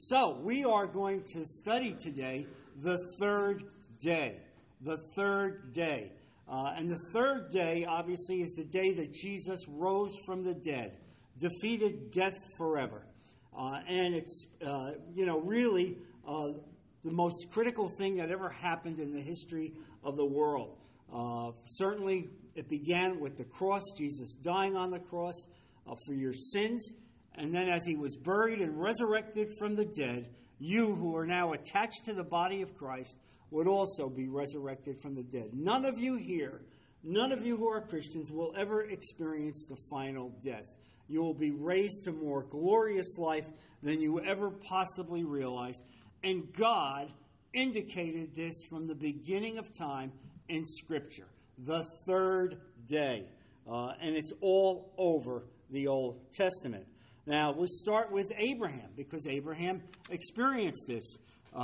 So, we are going to study today the third day. The third day. And the third day, obviously, is the day that Jesus rose from the dead, defeated death forever. And it's, really the most critical thing that ever happened in the history of the world. Certainly, it began with the cross, Jesus dying on the cross for your sins. And then as he was buried and resurrected from the dead, you who are now attached to the body of Christ would also be resurrected from the dead. None of you here, none of you who are Christians will ever experience the final death. You will be raised to more glorious life than you ever possibly realized. And God indicated this from the beginning of time in Scripture. The third day. And it's all over the Old Testament. Now, we'll start with Abraham, because Abraham experienced this.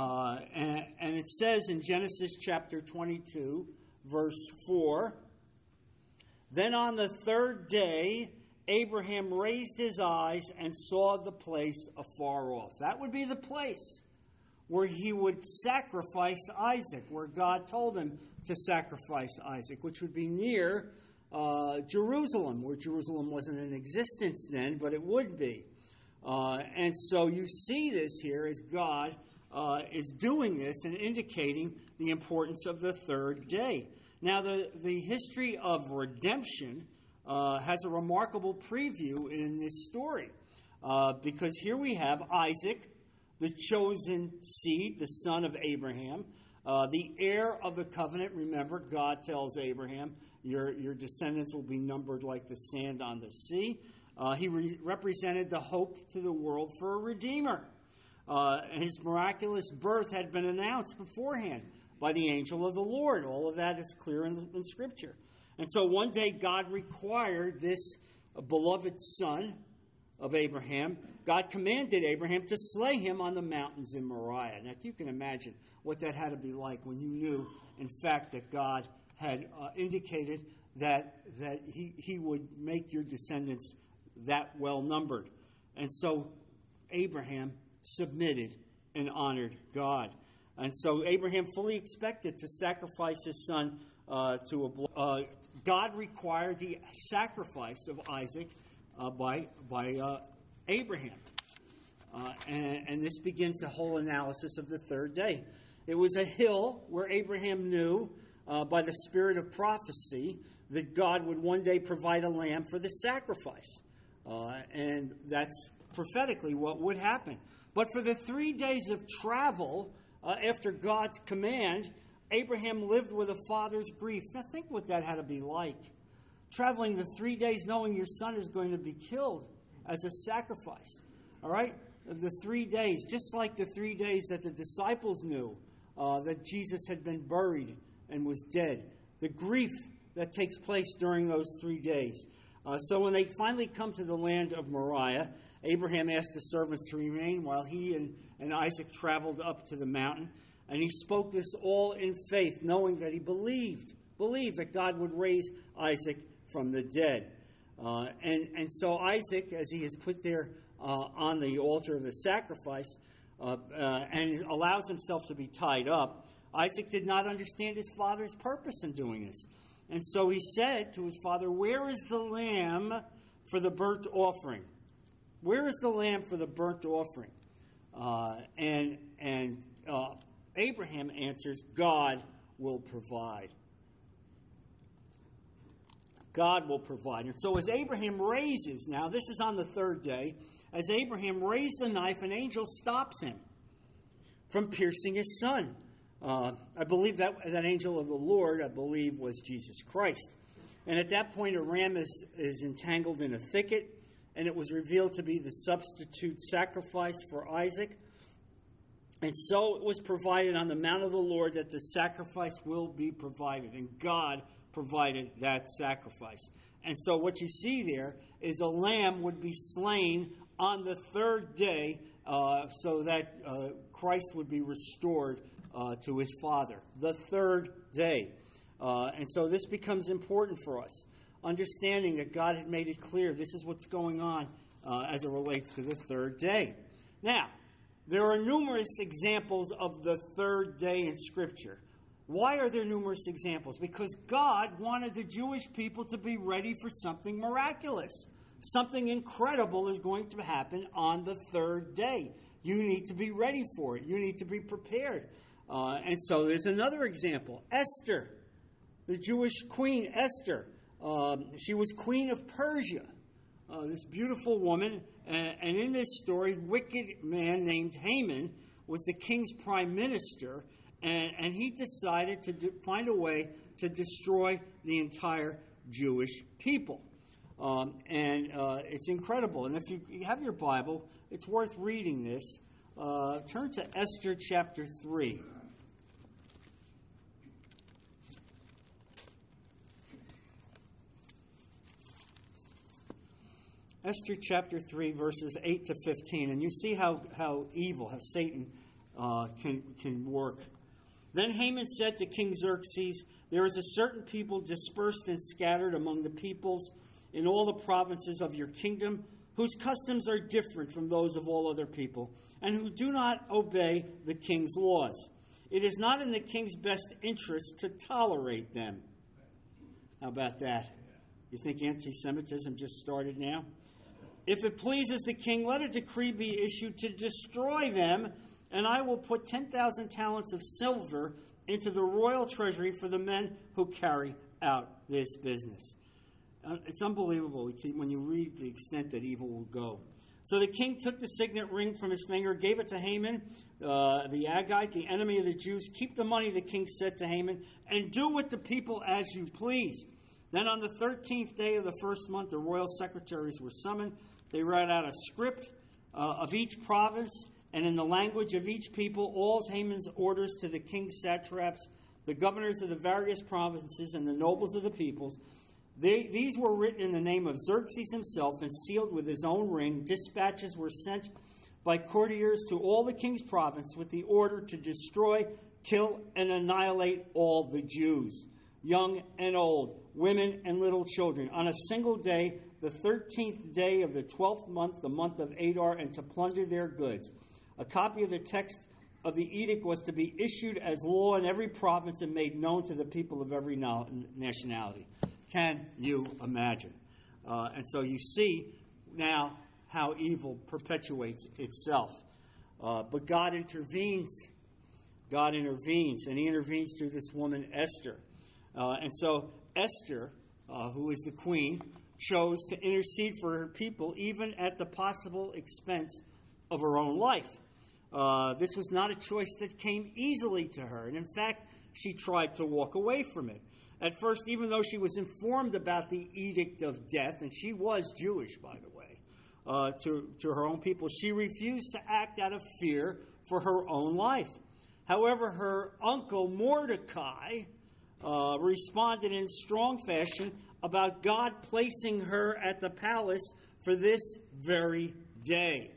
And it says in Genesis chapter 22, verse 4, "Then on the third day, Abraham raised his eyes and saw the place afar off." That would be the place where he would sacrifice Isaac, where God told him to sacrifice Isaac, which would be near Jerusalem, where Jerusalem wasn't in existence then, but it would be. And so you see this here as God is doing this and indicating the importance of the third day. Now, the history of redemption has a remarkable preview in this story, because here we have Isaac, the chosen seed, the son of Abraham, the heir of the covenant. Remember, God tells Abraham, your descendants will be numbered like the sand on the sea. He represented the hope to the world for a Redeemer. His miraculous birth had been announced beforehand by the angel of the Lord. All of that is clear in Scripture. And so one day God required this beloved son of Abraham, God commanded Abraham to slay him on the mountains in Moriah. Now, you can imagine what that had to be like when you knew, in fact, that God had indicated that he would make your descendants that well numbered. And so Abraham submitted and honored God. And so Abraham fully expected to sacrifice his son God required the sacrifice of Isaac by Abraham. And this begins the whole analysis of the third day. It was a hill where Abraham knew by the spirit of prophecy that God would one day provide a lamb for the sacrifice. And that's prophetically what would happen. But for the 3 days of travel after God's command, Abraham lived with a father's grief. Now think what that had to be like. Traveling the 3 days knowing your son is going to be killed as a sacrifice. All right? The 3 days, just like the 3 days that the disciples knew that Jesus had been buried and was dead. The grief that takes place during those 3 days. So when they finally come to the land of Moriah, Abraham asked the servants to remain while he and Isaac traveled up to the mountain. And he spoke this all in faith, knowing that he believed that God would raise Isaac from the dead. And so Isaac, as he is put there on the altar of the sacrifice and allows himself to be tied up, Isaac did not understand his father's purpose in doing this. And so he said to his father, "Where is the lamb for the burnt offering? Where is the lamb for the burnt offering?" And Abraham answers, "God will provide." God will provide. And so as Abraham raises, now this is on the third day, as Abraham raised the knife, an angel stops him from piercing his son. I believe that angel of the Lord, was Jesus Christ. And at that point, a ram is entangled in a thicket, and it was revealed to be the substitute sacrifice for Isaac. And so it was provided on the Mount of the Lord that the sacrifice will be provided. And God provided that sacrifice. And so what you see there is a lamb would be slain on the third day so that Christ would be restored to his Father. The third day. And so this becomes important for us. Understanding that God had made it clear this is what's going on as it relates to the third day. Now, There are numerous examples of the third day in Scripture. Why are there numerous examples? Because God wanted the Jewish people to be ready for something miraculous. Something incredible is going to happen on the third day. You need to be ready for it. You need to be prepared. And so there's another example. Esther, the Jewish queen Esther. She was queen of Persia. This beautiful woman. And in this story, wicked man named Haman was the king's prime minister. And he decided to find a way to destroy the entire Jewish people. It's incredible. And if you have your Bible, it's worth reading this. Turn to Esther chapter 3. Esther chapter 3, verses 8 to 15. And you see how evil, how Satan can work. Then Haman said to King Xerxes, "There is a certain people dispersed and scattered among the peoples in all the provinces of your kingdom, whose customs are different from those of all other people, and who do not obey the king's laws. It is not in the king's best interest to tolerate them." How about that? You think anti-Semitism just started now? "If it pleases the king, let a decree be issued to destroy them, and I will put 10,000 talents of silver into the royal treasury for the men who carry out this business." It's unbelievable when you read the extent that evil will go. So the king took the signet ring from his finger, gave it to Haman, the Agagite, the enemy of the Jews. "Keep the money," the king said to Haman, "and do with the people as you please." Then on the 13th day of the first month, the royal secretaries were summoned. They read out a script of each province, and in the language of each people, all Haman's orders to the king's satraps, the governors of the various provinces, and the nobles of the peoples. These were written in the name of Xerxes himself and sealed with his own ring. Dispatches were sent by courtiers to all the king's province with the order to destroy, kill, and annihilate all the Jews, young and old, women and little children, on a single day, the 13th day of the 12th month, the month of Adar, and to plunder their goods. A copy of the text of the edict was to be issued as law in every province and made known to the people of every nationality. Can you imagine? And so you see now how evil perpetuates itself. But God intervenes. God intervenes, and he intervenes through this woman, Esther. And so Esther, who is the queen, chose to intercede for her people, even at the possible expense of her own life. This was not a choice that came easily to her. And in fact, she tried to walk away from it. At first, even though she was informed about the edict of death, and she was Jewish, by the way, to her own people, she refused to act out of fear for her own life. However, her uncle Mordecai responded in strong fashion about God placing her at the palace for this very day.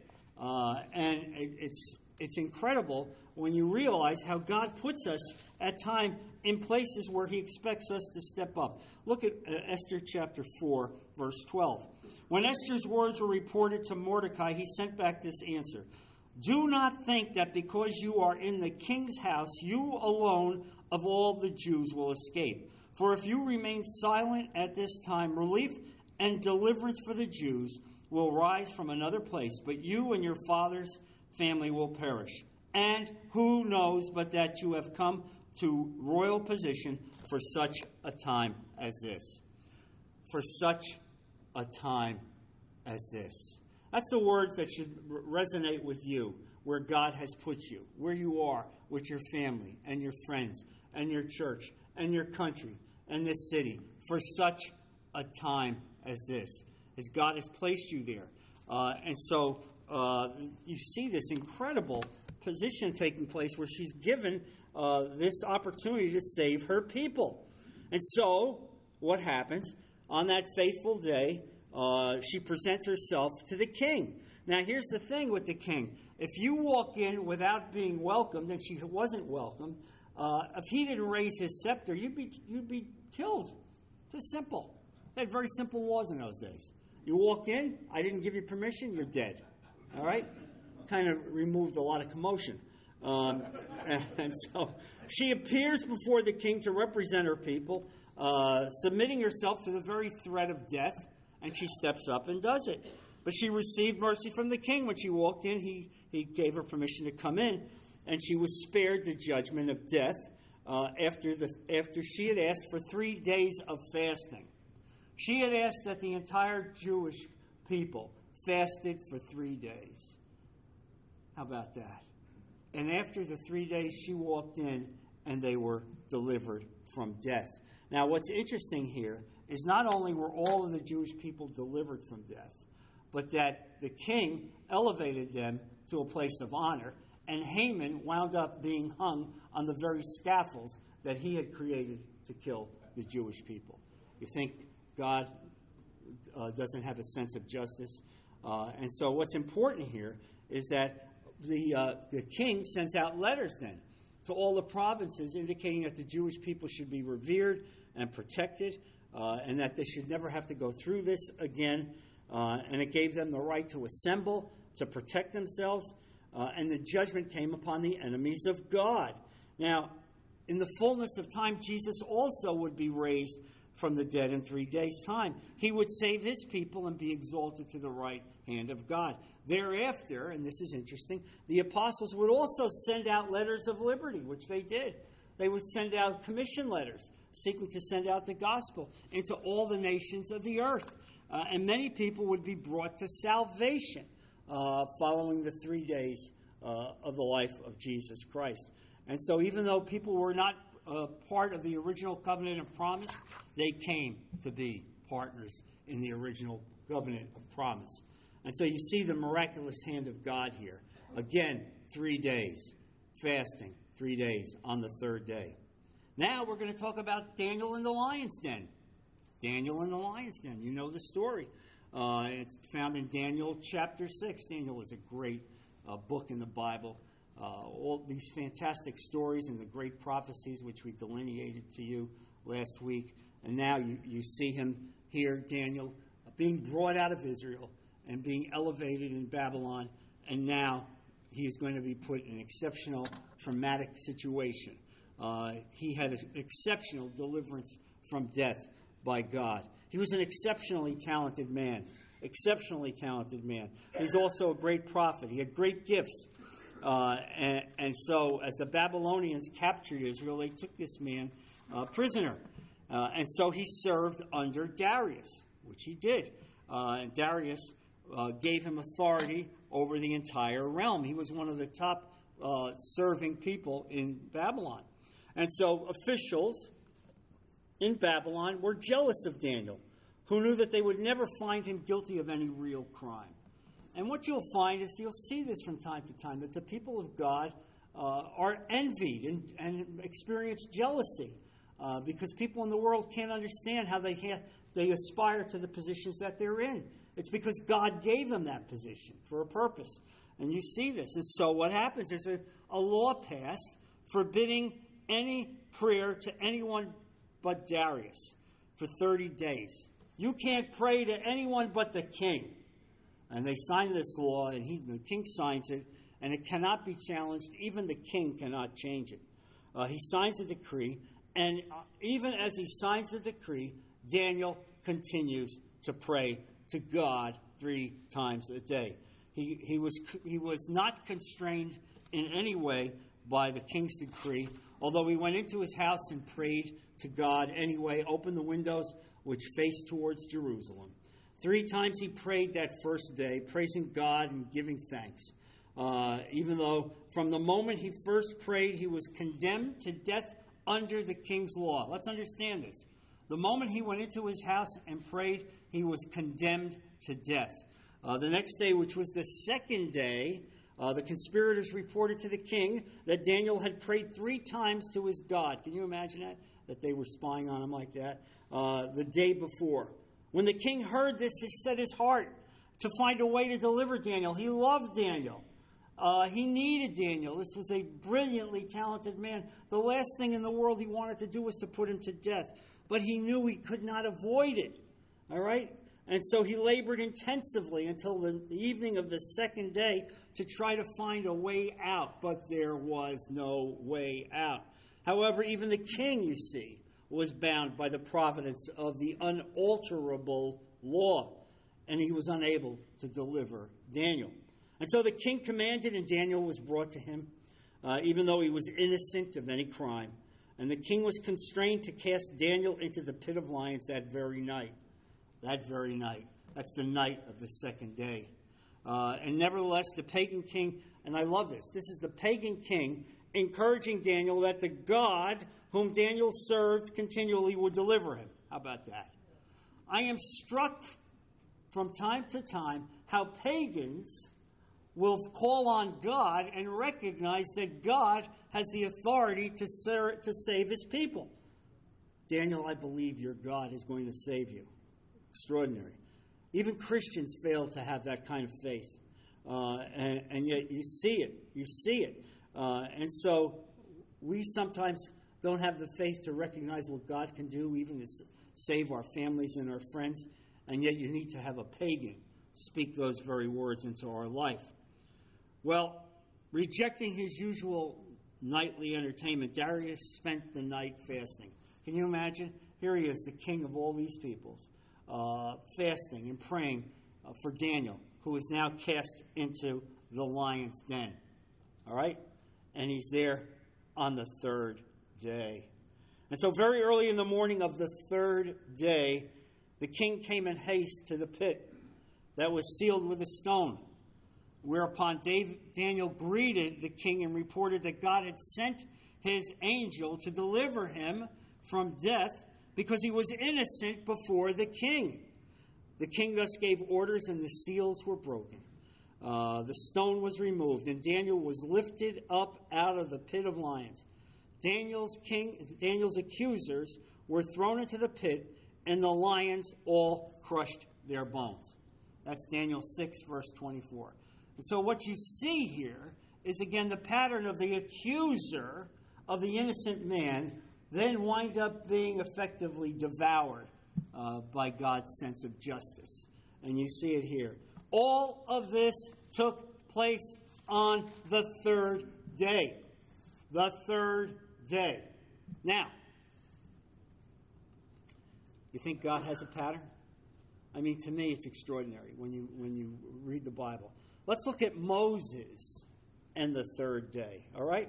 And it's incredible when you realize how God puts us at times in places where he expects us to step up. Look at Esther chapter 4, verse 12. When Esther's words were reported to Mordecai, he sent back this answer: "Do not think that because you are in the king's house, you alone of all the Jews will escape. For if you remain silent at this time, relief and deliverance for the Jews will rise from another place, but you and your father's family will perish. And who knows but that you have come to royal position for such a time as this." For such a time as this. That's the words that should resonate with you, where God has put you, where you are with your family and your friends and your church and your country and this city. For such a time as this, as God has placed you there. And so you see this incredible position taking place where she's given this opportunity to save her people. And so what happens? On that faithful day, she presents herself to the king. Now, here's the thing with the king. If you walk in without being welcomed, and she wasn't welcomed, if he didn't raise his scepter, you'd be killed. Just simple. They had very simple laws in those days. You walk in, I didn't give you permission, you're dead. All right? kind of removed a lot of commotion. And so she appears before the king to represent her people, submitting herself to the very threat of death, and she steps up and does it. But she received mercy from the king. When she walked in, he gave her permission to come in, and she was spared the judgment of death after she had asked for 3 days of fasting. She had asked that the entire Jewish people fasted for 3 days. How about that? And after the 3 days, she walked in, and they were delivered from death. Now, what's interesting here is not only were all of the Jewish people delivered from death, but that the king elevated them to a place of honor, and Haman wound up being hung on the very scaffolds that he had created to kill the Jewish people. You think God doesn't have a sense of justice? And so what's important here is that the king sends out letters then to all the provinces indicating that the Jewish people should be revered and protected, and that they should never have to go through this again. And it gave them the right to assemble, to protect themselves, and the judgment came upon the enemies of God. Now, in the fullness of time, Jesus also would be raised from the dead in 3 days' time. He would save his people and be exalted to the right hand of God. Thereafter, and this is interesting, the apostles would also send out letters of liberty, which they did. They would send out commission letters, seeking to send out the gospel into all the nations of the earth. And many people would be brought to salvation following the 3 days of the life of Jesus Christ. And so even though people were not part of the original covenant of promise, they came to be partners in the original covenant of promise. And so you see the miraculous hand of God here. Again, 3 days, fasting, 3 days on the third day. Now we're going to talk about Daniel in the lion's den. Daniel in the lion's den. You know the story. It's found in Daniel chapter 6. Daniel is a great book in the Bible. All these fantastic stories and the great prophecies which we delineated to you last week. And now you see him here, Daniel, being brought out of Israel and being elevated in Babylon. And now he is going to be put in an exceptional, traumatic situation. He had an exceptional deliverance from death by God. He was an exceptionally talented man. Exceptionally talented man. He's also a great prophet. He had great gifts. And so as the Babylonians captured Israel, they took this man prisoner. And so he served under Darius, which he did. And Darius gave him authority over the entire realm. He was one of the top serving people in Babylon. And so officials in Babylon were jealous of Daniel, who knew that they would never find him guilty of any real crime. And what you'll find is, you'll see this from time to time, that the people of God are envied and experience jealousy because people in the world can't understand how they aspire to the positions that they're in. It's because God gave them that position for a purpose. And you see this. And so what happens, there's a law passed forbidding any prayer to anyone but Darius for 30 days. You can't pray to anyone but the king. And they sign this law, and the king signs it, and it cannot be challenged. Even the king cannot change it. He signs a decree, and even as he signs the decree, Daniel continues to pray to God 3 times a day. He was not constrained in any way by the king's decree, although he went into his house and prayed to God anyway, opened the windows which faced towards Jerusalem. 3 times he prayed that first day, praising God and giving thanks. Even though from the moment he first prayed, he was condemned to death under the king's law. Let's understand this. The moment he went into his house and prayed, he was condemned to death. The next day, which was the second day, the conspirators reported to the king that Daniel had prayed 3 times to his God. Can you imagine that? That they were spying on him like that? The day before. When the king heard this, he set his heart to find a way to deliver Daniel. He loved Daniel. He needed Daniel. This was a brilliantly talented man. The last thing in the world he wanted to do was to put him to death. But he knew he could not avoid it. All right? And so he labored intensively until the evening of the second day to try to find a way out, but there was no way out. However, even the king, you see, was bound by the providence of the unalterable law, and he was unable to deliver Daniel. And so the king commanded, and Daniel was brought to him, even though he was innocent of any crime. And the king was constrained to cast Daniel into the pit of lions that very night. That very night. That's the night of the second day. And nevertheless, the pagan king, and I love this, this is the pagan king encouraging Daniel that the God whom Daniel served continually would deliver him. How about that? I am struck from time to time how pagans will call on God and recognize that God has the authority to save his people. Daniel, I believe your God is going to save you. Extraordinary. Even Christians fail to have that kind of faith. And yet you see it. You see it. And so we sometimes don't have the faith to recognize what God can do, even to save our families and our friends. And yet you need to have a pagan speak those very words into our life. Well, rejecting his usual nightly entertainment, Darius spent the night fasting. Can you imagine? Here he is, the king of all these peoples, fasting and praying for Daniel, who is now cast into the lion's den. All right? And he's there on the third day. And so very early in the morning of the third day, the king came in haste to the pit that was sealed with a stone. Whereupon Daniel greeted the king and reported that God had sent his angel to deliver him from death because he was innocent before the king. The king thus gave orders, and the seals were broken. The stone was removed, and Daniel was lifted up out of the pit of lions. Daniel's accusers were thrown into the pit, and the lions all crushed their bones. That's Daniel 6, verse 24. And so what you see here is, again, the pattern of the accuser of the innocent man then wind up being effectively devoured by God's sense of justice. And you see it here. All of this took place on the third day. The third day. Now, you think God has a pattern? I mean, to me, it's extraordinary when you read the Bible. Let's look at Moses and the third day, all right?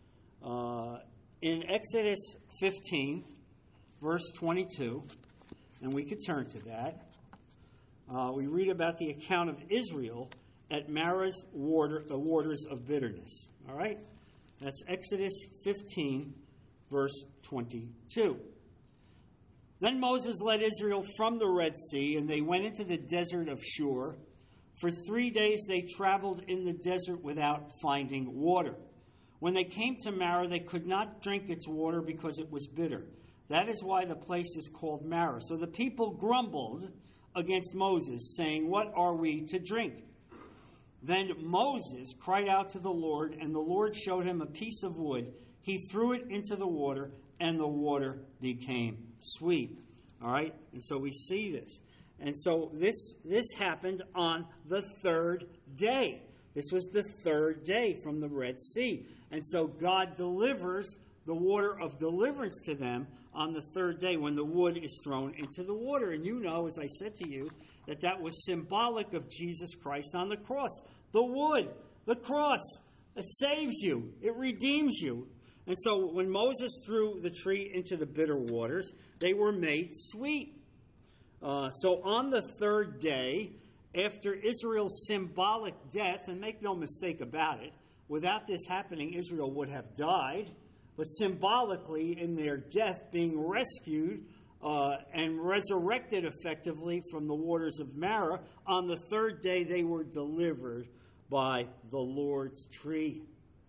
In Exodus 15, verse 22, and we could turn to that, we read about the account of Israel at Marah's the waters of bitterness, all right? That's Exodus 15, verse 22. Then Moses led Israel from the Red Sea, and they went into the desert of Shur. For 3 days they traveled in the desert without finding water. When they came to Marah, they could not drink its water because it was bitter. That is why the place is called Marah. So the people grumbled against Moses, saying, "What are we to drink?" Then Moses cried out to the Lord, and the Lord showed him a piece of wood. He threw it into the water, and the water became sweet. All right? And so we see this. And so this happened on the third day. This was the third day from the Red Sea. And so God delivers the water of deliverance to them on the third day when the wood is thrown into the water. And you know, as I said to you, that was symbolic of Jesus Christ on the cross. The wood, the cross, it saves you. It redeems you. And so when Moses threw the tree into the bitter waters, they were made sweet. So on the third day, after Israel's symbolic death, and make no mistake about it, without this happening, Israel would have died. But symbolically, in their death, being rescued and resurrected effectively from the waters of Marah, on the third day they were delivered by the Lord's tree.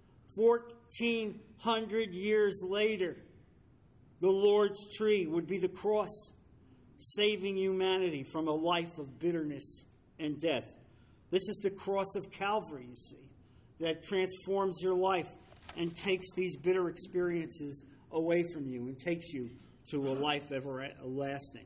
1,400 years later, the Lord's tree would be the cross, saving humanity from a life of bitterness and death. This is the cross of Calvary, you see, that transforms your life and takes these bitter experiences away from you and takes you to a life everlasting.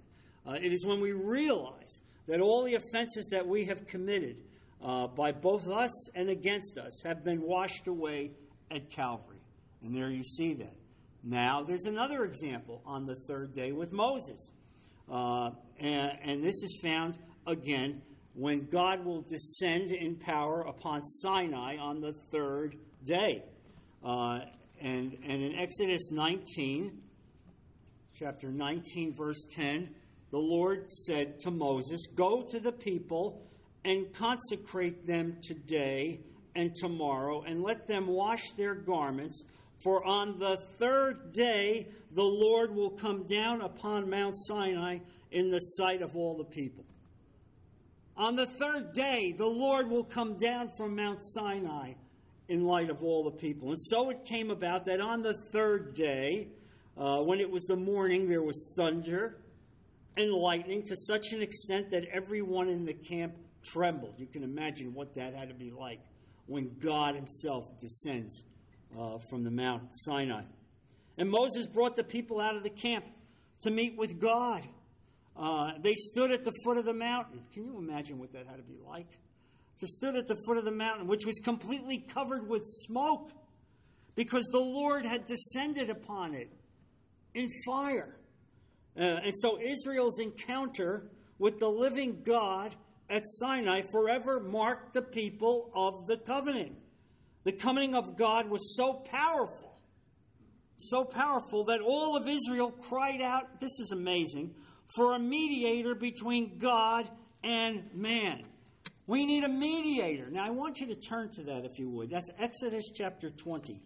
It is when we realize that all the offenses that we have committed by both us and against us have been washed away at Calvary. And there you see that. Now, there's another example on the third day with Moses. And this is found, again, when God will descend in power upon Sinai on the third day. And in Exodus 19, chapter 19, verse 10, the Lord said to Moses, "Go to the people and consecrate them today and tomorrow, and let them wash their garments, for on the third day the Lord will come down upon Mount Sinai in the sight of all the people." On the third day, the Lord will come down from Mount Sinai in light of all the people. And so it came about that on the third day, when it was the morning, there was thunder and lightning to such an extent that everyone in the camp trembled. You can imagine what that had to be like when God himself descends from the Mount Sinai. And Moses brought the people out of the camp to meet with God. They stood at the foot of the mountain. Can you imagine what that had to be like? To stood at the foot of the mountain, which was completely covered with smoke, because the Lord had descended upon it in fire. And so Israel's encounter with the living God at Sinai forever marked the people of the covenant. The coming of God was so powerful that all of Israel cried out, this is amazing, for a mediator between God and man. We need a mediator. Now, I want you to turn to that, if you would. That's Exodus chapter 20.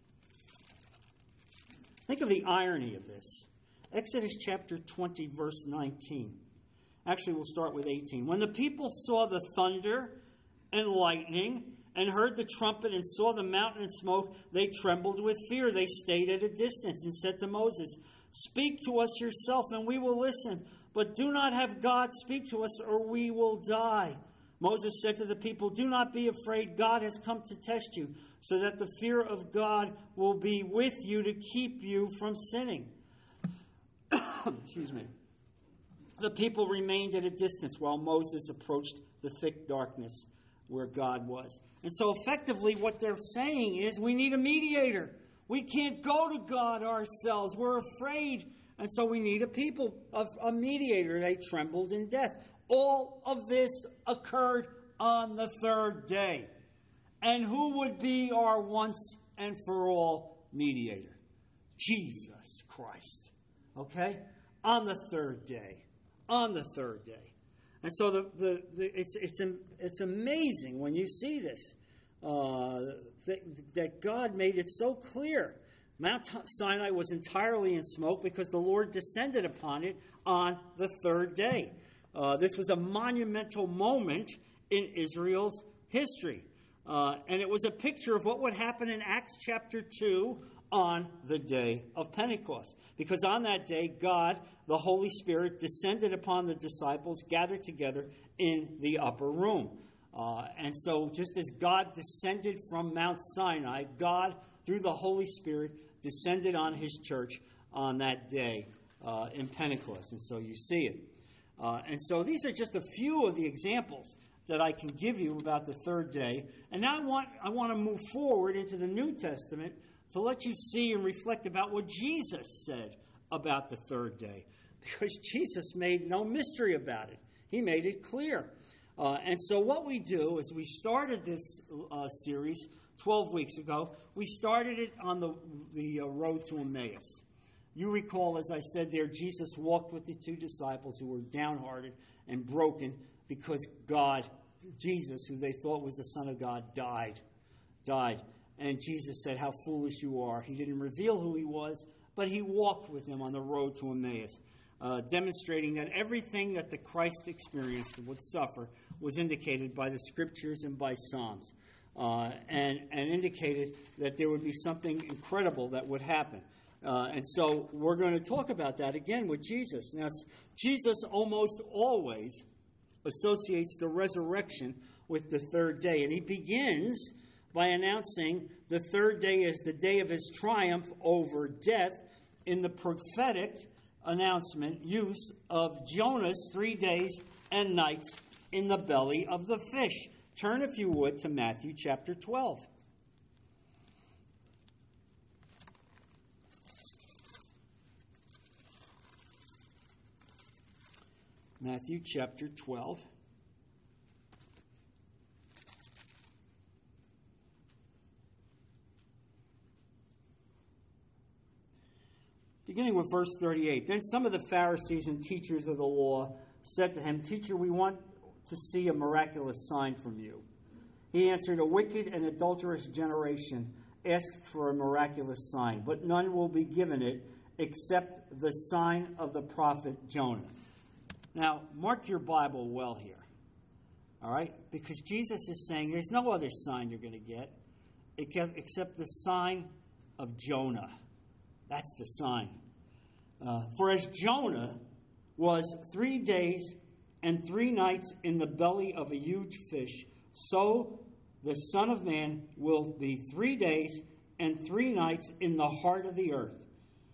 Think of the irony of this. Exodus chapter 20, verse 19. Actually, we'll start with 18. When the people saw the thunder and lightning and heard the trumpet and saw the mountain and smoke, they trembled with fear. They stayed at a distance and said to Moses, "Speak to us yourself, and we will listen. But do not have God speak to us, or we will die." Moses said to the people, "Do not be afraid. God has come to test you, so that the fear of God will be with you to keep you from sinning." Excuse me. The people remained at a distance while Moses approached the thick darkness where God was. And so effectively what they're saying is we need a mediator. We can't go to God ourselves. We're afraid. And so we need a mediator. They trembled in death. All of this occurred on the third day. And who would be our once and for all mediator? Jesus Christ. Okay? On the third day. On the third day. And so it's amazing when you see this, that God made it so clear. Mount Sinai was entirely in smoke because the Lord descended upon it on the third day. This was a monumental moment in Israel's history. And it was a picture of what would happen in Acts chapter 2 on the day of Pentecost. Because on that day, God, the Holy Spirit, descended upon the disciples gathered together in the upper room. And so just as God descended from Mount Sinai, God, through the Holy Spirit, descended on his church on that day in Pentecost. And so you see it. And so these are just a few of the examples that I can give you about the third day. And now I want to move forward into the New Testament to let you see and reflect about what Jesus said about the third day. Because Jesus made no mystery about it. He made it clear. And so what we do is we started this series 12 weeks ago. We started it on the road to Emmaus. You recall, as I said there, Jesus walked with the two disciples who were downhearted and broken because Jesus, who they thought was the Son of God, died. And Jesus said, "How foolish you are." He didn't reveal who he was, but he walked with them on the road to Emmaus, demonstrating that everything that the Christ experienced and would suffer was indicated by the Scriptures and by Psalms, and indicated that there would be something incredible that would happen. And so we're going to talk about that again with Jesus. Now, Jesus almost always associates the resurrection with the third day. And he begins by announcing the third day as the day of his triumph over death in the prophetic announcement, use of Jonah's 3 days and nights in the belly of the fish. Turn, if you would, to Matthew chapter 12. Matthew chapter 12. Beginning with verse 38. Then some of the Pharisees and teachers of the law said to him, "Teacher, we want to see a miraculous sign from you." He answered, "A wicked and adulterous generation asks for a miraculous sign, but none will be given it except the sign of the prophet Jonah." Now, mark your Bible well here, all right? Because Jesus is saying there's no other sign you're going to get except the sign of Jonah. That's the sign. For as Jonah was 3 days and 3 nights in the belly of a huge fish, so the Son of Man will be 3 days and 3 nights in the heart of the earth.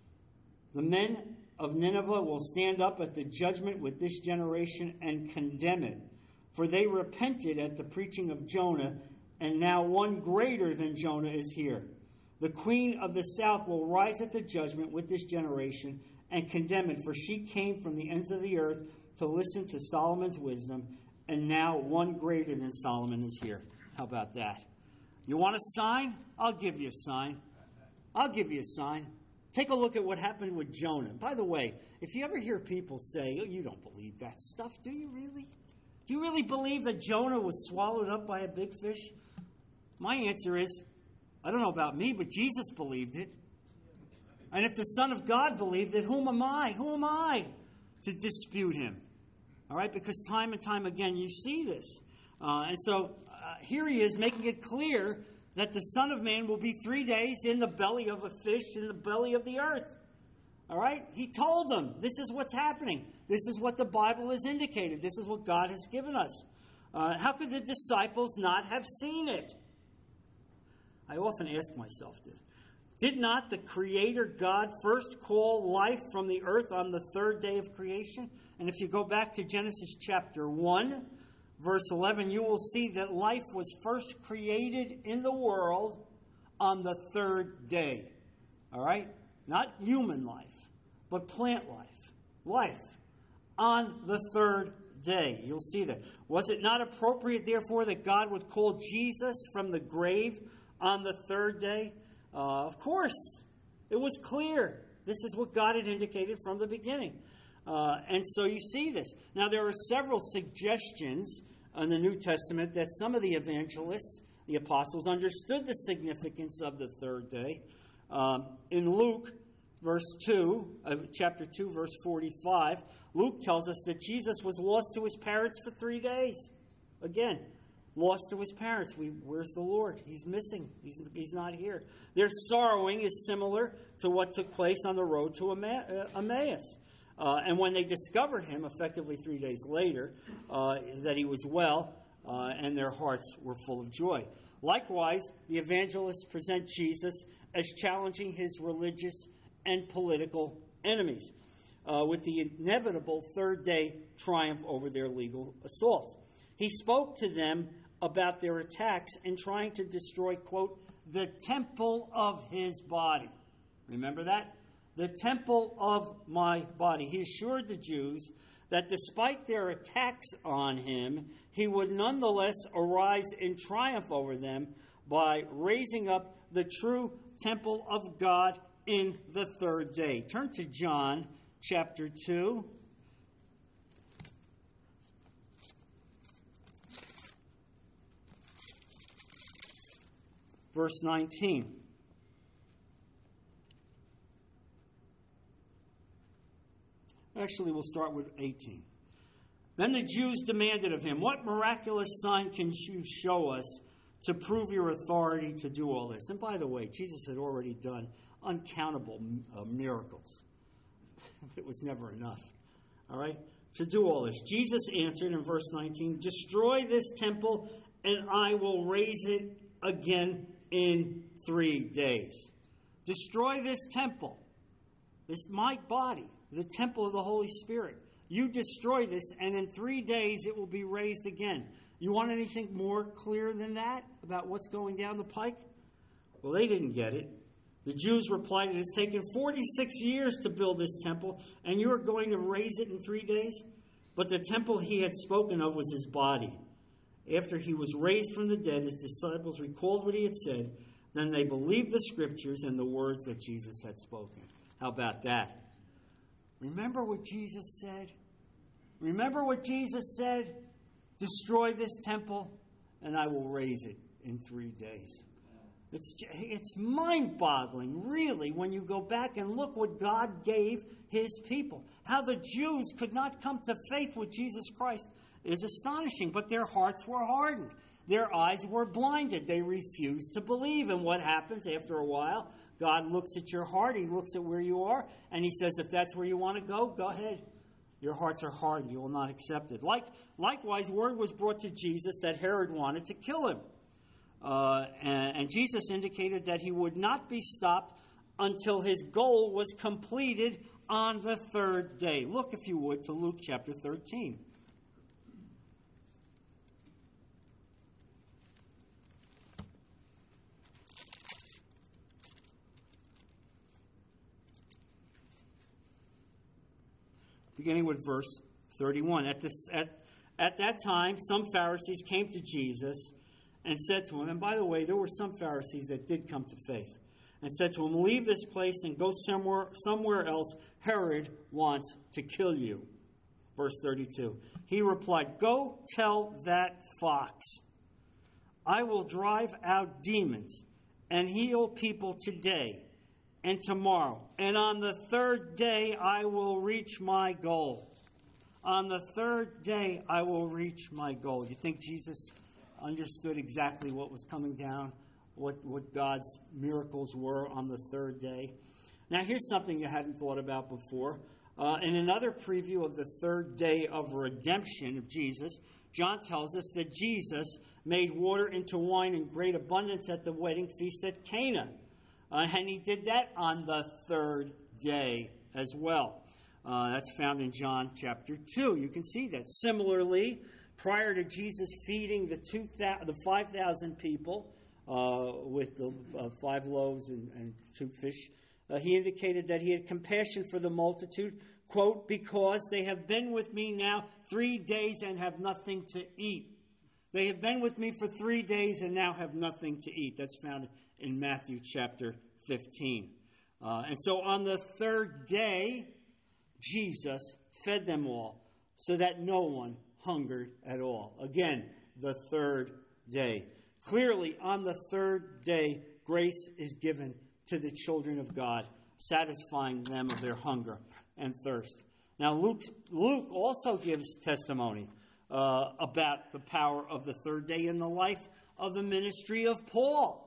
The men of Nineveh will stand up at the judgment with this generation and condemn it. For they repented at the preaching of Jonah, and now one greater than Jonah is here. The queen of the south will rise at the judgment with this generation and condemn it, for she came from the ends of the earth to listen to Solomon's wisdom, and now one greater than Solomon is here. How about that? You want a sign? I'll give you a sign. I'll give you a sign. Take a look at what happened with Jonah. By the way, if you ever hear people say, "Oh, you don't believe that stuff, do you really? Do you really believe that Jonah was swallowed up by a big fish?" My answer is, I don't know about me, but Jesus believed it. And if the Son of God believed it, who am I? Who am I to dispute him? All right, because time and time again you see this. And so here he is making it clear that the Son of Man will be 3 days in the belly of a fish, in the belly of the earth. All right? He told them, this is what's happening. This is what the Bible has indicated. This is what God has given us. How could the disciples not have seen it? I often ask myself this. Did not the Creator God first call life from the earth on the 3rd day of creation? And if you go back to Genesis chapter 1, verse 11, you will see that life was first created in the world on the 3rd day. All right? Not human life, but plant life. Life on the 3rd day. You'll see that. Was it not appropriate, therefore, that God would call Jesus from the grave on the 3rd day? Of course. It was clear. This is what God had indicated from the beginning. And so you see this. Now, there are several suggestions in the New Testament that some of the evangelists, the apostles, understood the significance of the 3rd day. In Luke, chapter 2, verse 45, Luke tells us that Jesus was lost to his parents for 3 days. Again, lost to his parents. Where's the Lord? He's missing. He's not here. Their sorrowing is similar to what took place on the road to Emmaus. And when they discovered him, effectively 3 days later, that he was well, and their hearts were full of joy. Likewise, the evangelists present Jesus as challenging his religious and political enemies, with the inevitable 3rd day triumph over their legal assaults. He spoke to them about their attacks in trying to destroy, quote, the temple of his body. Remember that? The temple of my body. He assured the Jews that despite their attacks on him, he would nonetheless arise in triumph over them by raising up the true temple of God in the 3rd day. Turn to John chapter 2. Verse 19. Actually, we'll start with 18. Then the Jews demanded of him, "What miraculous sign can you show us to prove your authority to do all this?" And by the way, Jesus had already done uncountable miracles. It was never enough. All right? To do all this. Jesus answered in verse 19, "Destroy this temple, and I will raise it again in 3 days." Destroy this temple. This my body. the temple of the Holy Spirit. You destroy this, and in 3 days it will be raised again. You want anything more clear than that about what's going down the pike? Well, they didn't get it. The Jews replied, it has taken 46 years to build this temple, and you are going to raise it in 3 days? But the temple he had spoken of was his body. After he was raised from the dead, his disciples recalled what he had said. Then they believed the scriptures and the words that Jesus had spoken. How about that? Remember what Jesus said? Remember what Jesus said? Destroy this temple, and I will raise it in 3 days. It's mind-boggling, really, when you go back and look what God gave his people. How the Jews could not come to faith with Jesus Christ is astonishing, but their hearts were hardened. Their eyes were blinded. They refused to believe. And what happens after a while? God looks at your heart. He looks at where you are, and he says, if that's where you want to go ahead. Your hearts are hardened. You will not accept it. Likewise, word was brought to Jesus that Herod wanted to kill him. And Jesus indicated that he would not be stopped until his goal was completed on the third day. Look, if you would, to Luke chapter 13. Beginning with verse 31. At that time, some Pharisees came to Jesus and said to him, and by the way, there were some Pharisees that did come to faith, and said to him, leave this place and go somewhere else. Herod wants to kill you. Verse 32. He replied, go tell that fox, I will drive out demons and heal people today and tomorrow, and on the third day I will reach my goal. On the third day I will reach my goal. You think Jesus understood exactly what was coming down, what God's miracles were on the third day? Now here's something you hadn't thought about before. In another preview of the third day of redemption of Jesus, John tells us that Jesus made water into wine in great abundance at the wedding feast at Cana. And he did that on the third day as well. That's found in John chapter 2. You can see that. Similarly, prior to Jesus feeding the 5,000 people with the 5 loaves and 2 fish, he indicated that he had compassion for the multitude, quote, because they have been with me now 3 days and have nothing to eat. They have been with me for 3 days and now have nothing to eat. That's found in Matthew chapter 15. And so on the third day, Jesus fed them all so that no one hungered at all. Again, the third day. Clearly, on the third day, grace is given to the children of God, satisfying them of their hunger and thirst. Now, Luke also gives testimony about the power of the third day in the life of the ministry of Paul.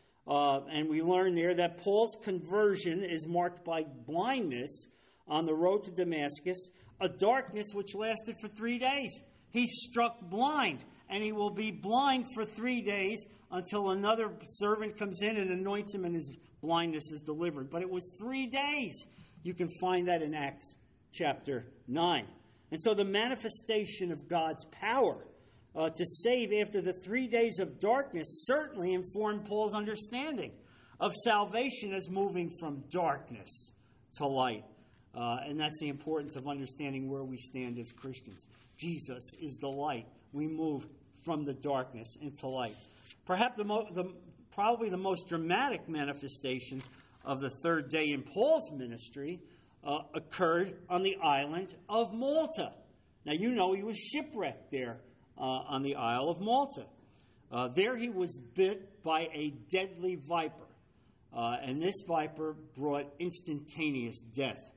And we learn there that Paul's conversion is marked by blindness on the road to Damascus, a darkness which lasted for 3 days. He's struck blind, and he will be blind for 3 days until another servant comes in and anoints him and his blindness is delivered. But it was 3 days. You can find that in Acts chapter 9. And so the manifestation of God's power to save after the 3 days of darkness certainly informed Paul's understanding of salvation as moving from darkness to light. And that's the importance of understanding where we stand as Christians. Jesus is the light. We move from the darkness into light. Perhaps probably the most dramatic manifestation of the third day in Paul's ministry occurred on the island of Malta. Now, you know he was shipwrecked there on the Isle of Malta. There he was bit by a deadly viper. And this viper brought instantaneous death.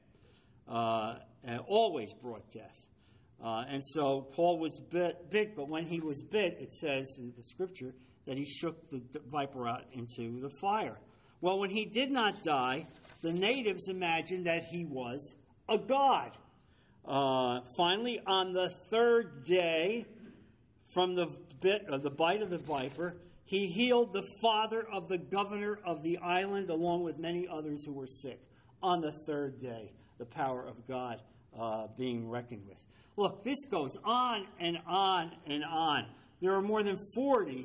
Always brought death. And so Paul was bit, but when he was bit, it says in the scripture that he shook the viper out into the fire. Well, when he did not die, the natives imagined that he was a god. Finally, on the third day, from the bite of the viper, he healed the father of the governor of the island, along with many others who were sick, on the third day. the power of God being reckoned with. Look, this goes on and on and on. There are more than 40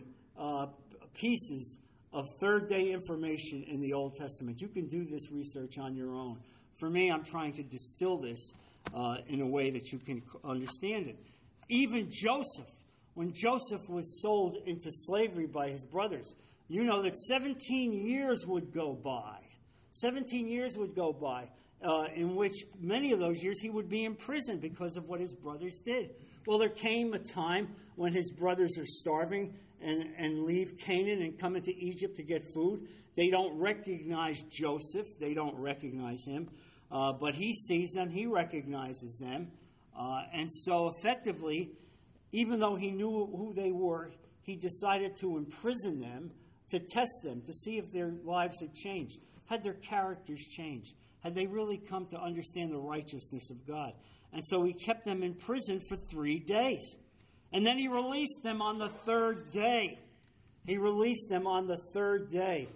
pieces of third-day information in the Old Testament. You can do this research on your own. For me, I'm trying to distill this in a way that you can understand it. Even Joseph, when Joseph was sold into slavery by his brothers, you know that 17 years would go by. 17 years would go by, in which many of those years he would be in prison because of what his brothers did. Well, there came a time when his brothers are starving and leave Canaan and come into Egypt to get food. They don't recognize Joseph. They don't recognize him. But he sees them. He recognizes them. And so effectively, even though he knew who they were, he decided to imprison them, to test them, to see if their lives had changed. Had their characters changed? Had they really come to understand the righteousness of God? And so he kept them in prison for 3 days. And then he released them on the third day. He released them on the third day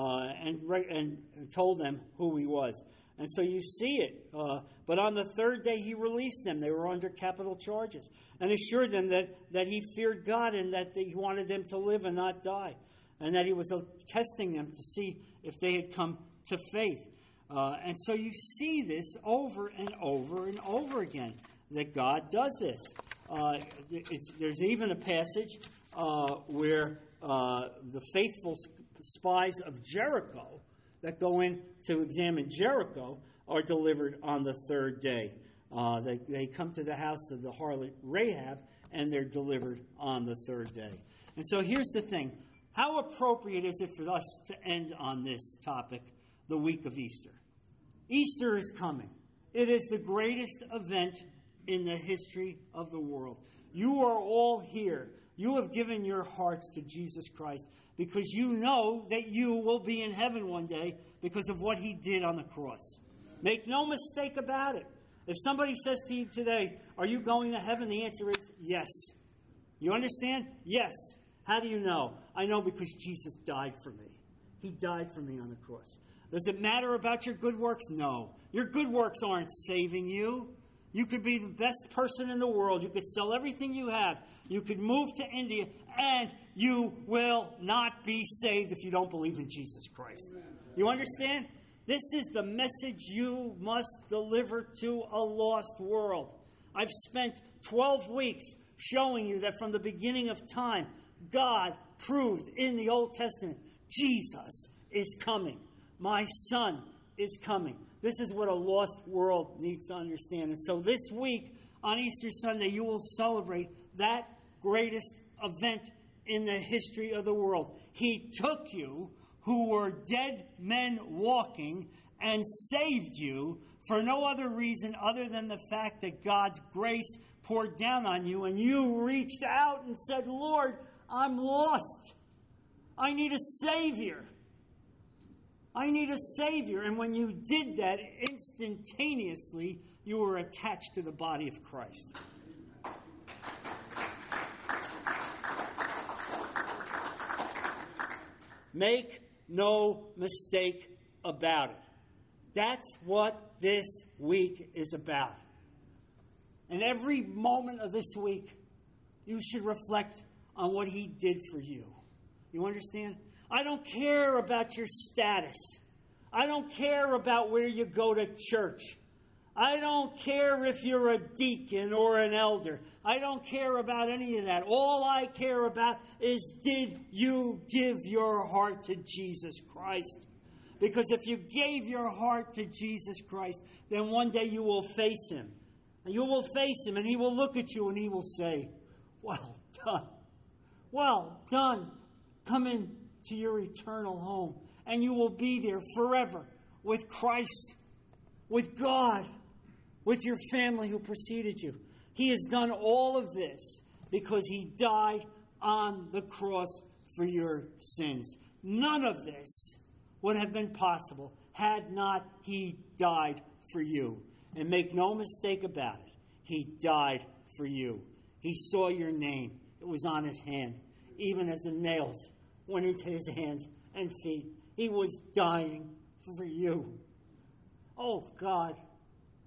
and told them who he was. And so you see it. But on the third day, he released them. They were under capital charges. And assured them that he feared God and that he wanted them to live and not die. And that he was testing them to see if they had come to faith. And so you see this over and over and over again, that God does this. There's even a passage where the faithful spies of Jericho that go in to examine Jericho are delivered on the third day. They come to the house of the harlot Rahab, and they're delivered on the third day. And so here's the thing. How appropriate is it for us to end on this topic, the week of Easter? Easter is coming. It is the greatest event in the history of the world. You are all here. You have given your hearts to Jesus Christ because you know that you will be in heaven one day because of what he did on the cross. Make no mistake about it. If somebody says to you today, are you going to heaven? The answer is yes. You understand? Yes. How do you know? I know because Jesus died for me. He died for me on the cross. Does it matter about your good works? No. Your good works aren't saving you. You could be the best person in the world. You could sell everything you have. You could move to India, and you will not be saved if you don't believe in Jesus Christ. You understand? This is the message you must deliver to a lost world. I've spent 12 weeks showing you that from the beginning of time, God proved in the Old Testament, Jesus is coming. My son is coming. This is what a lost world needs to understand. And so this week, on Easter Sunday, you will celebrate that greatest event in the history of the world. He took you, who were dead men walking, and saved you for no other reason other than the fact that God's grace poured down on you, and you reached out and said, Lord, I'm lost. I need a Savior. I need a Savior. And when you did that, instantaneously, you were attached to the body of Christ. Make no mistake about it. That's what this week is about. And every moment of this week, you should reflect on what he did for you. You understand? I don't care about your status. I don't care about where you go to church. I don't care if you're a deacon or an elder. I don't care about any of that. All I care about is, did you give your heart to Jesus Christ? Because if you gave your heart to Jesus Christ, then one day you will face him. And you will face him, and he will look at you, and he will say, well done. Well done. Come in to your eternal home. And you will be there forever with Christ, with God, with your family who preceded you. He has done all of this because he died on the cross for your sins. None of this would have been possible had not he died for you. And make no mistake about it, he died for you. He saw your name. It was on his hand, even as the nails went into his hands and feet. He was dying for you. Oh, God,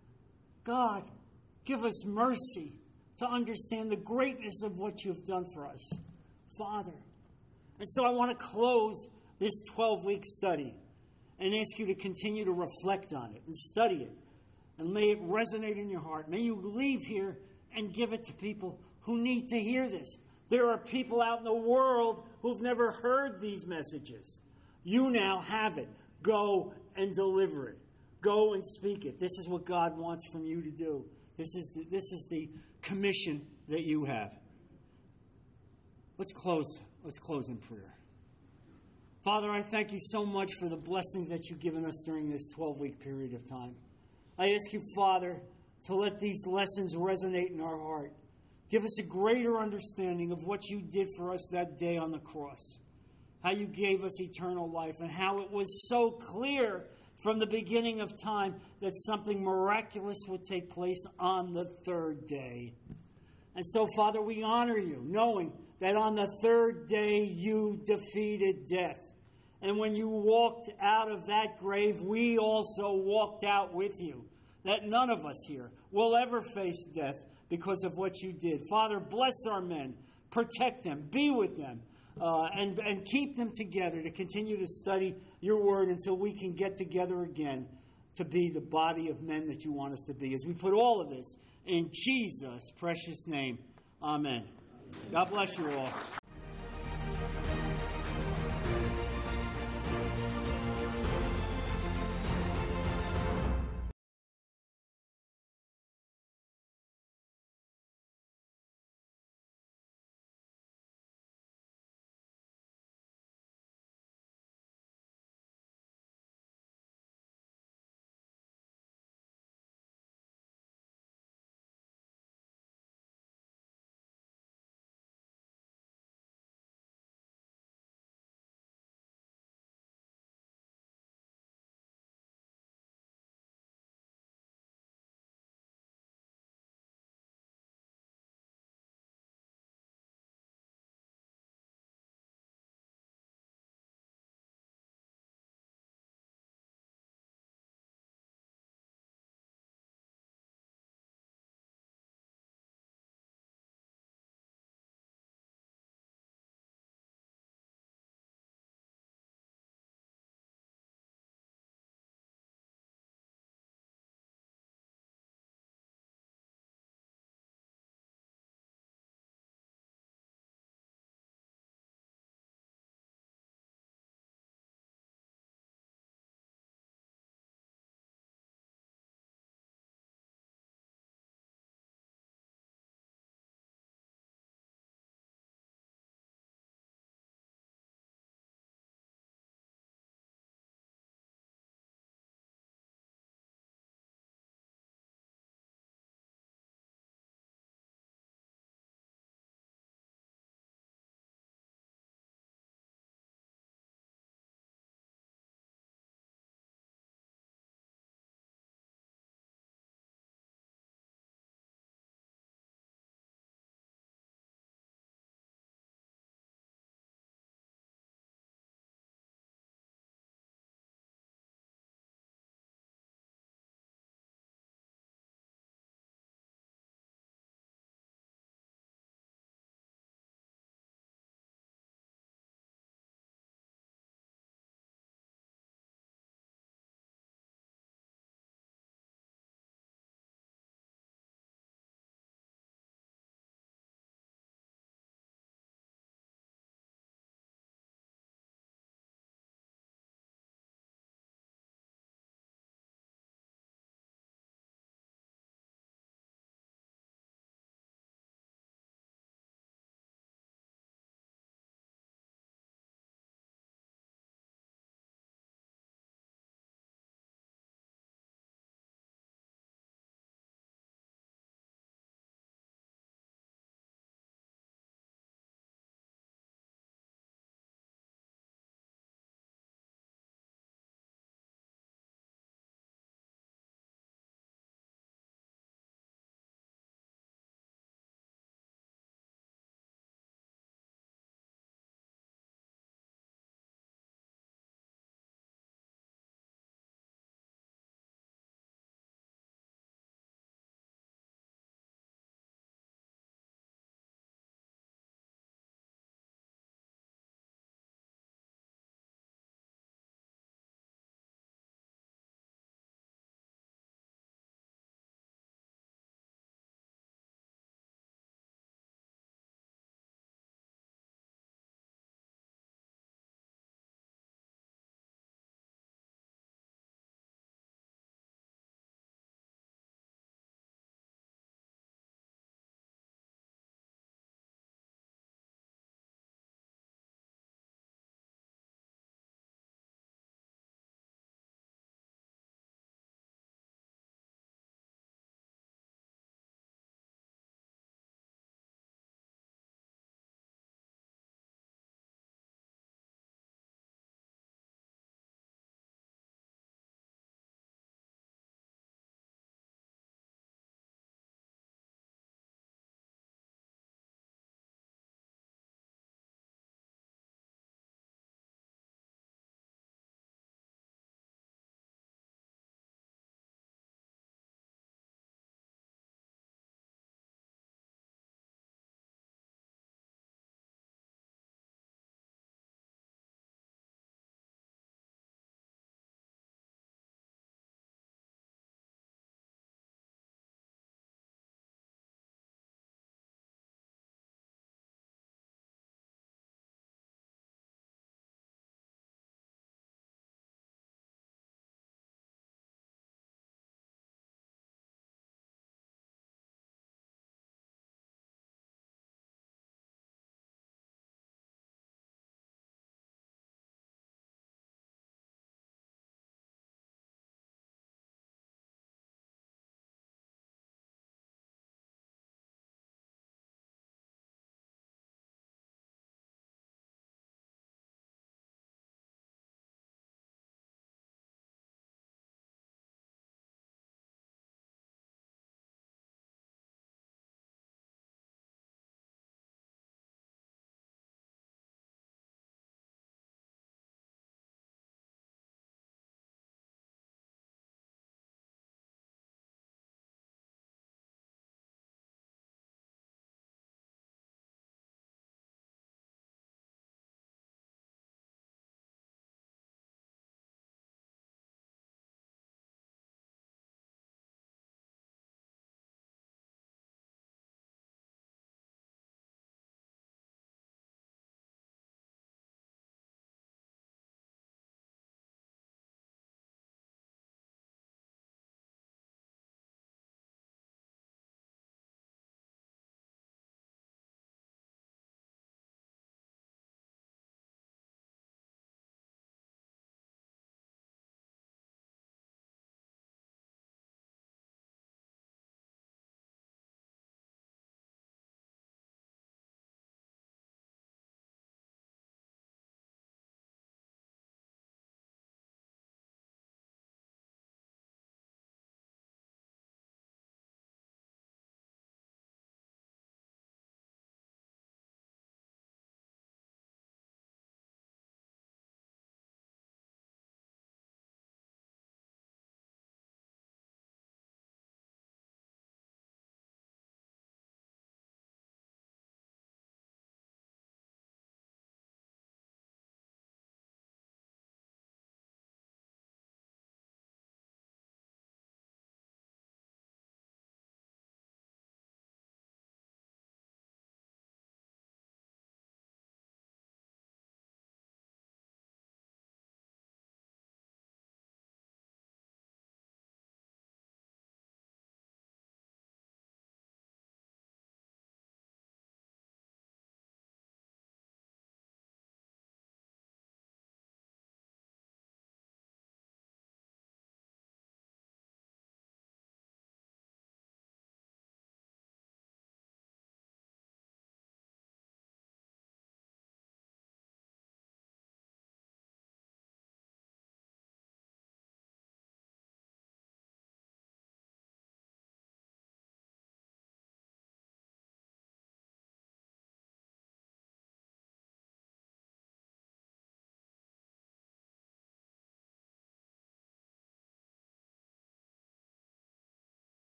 God, give us mercy to understand the greatness of what you've done for us, Father. And so I want to close this 12-week study and ask you to continue to reflect on it and study it. And may it resonate in your heart. May you leave here and give it to people who need to hear this. There are people out in the world who've never heard these messages. You now have it. Go and deliver it. Go and speak it. This is what God wants from you to do. This is the commission that you have. Let's close in prayer. Father, I thank you so much for the blessings that you've given us during this 12-week period of time. I ask you, Father, to let these lessons resonate in our heart. Give us a greater understanding of what you did for us that day on the cross, how you gave us eternal life, and how it was so clear from the beginning of time that something miraculous would take place on the third day. And so, Father, we honor you, knowing that on the third day you defeated death. And when you walked out of that grave, we also walked out with you. That none of us here will ever face death because of what you did. Father, bless our men. Protect them. Be with them. And keep them together to continue to study your word until we can get together again to be the body of men that you want us to be. As we put all of this in Jesus' precious name. Amen. God bless you all.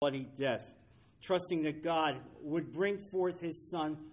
bloody death, trusting that God would bring forth his Son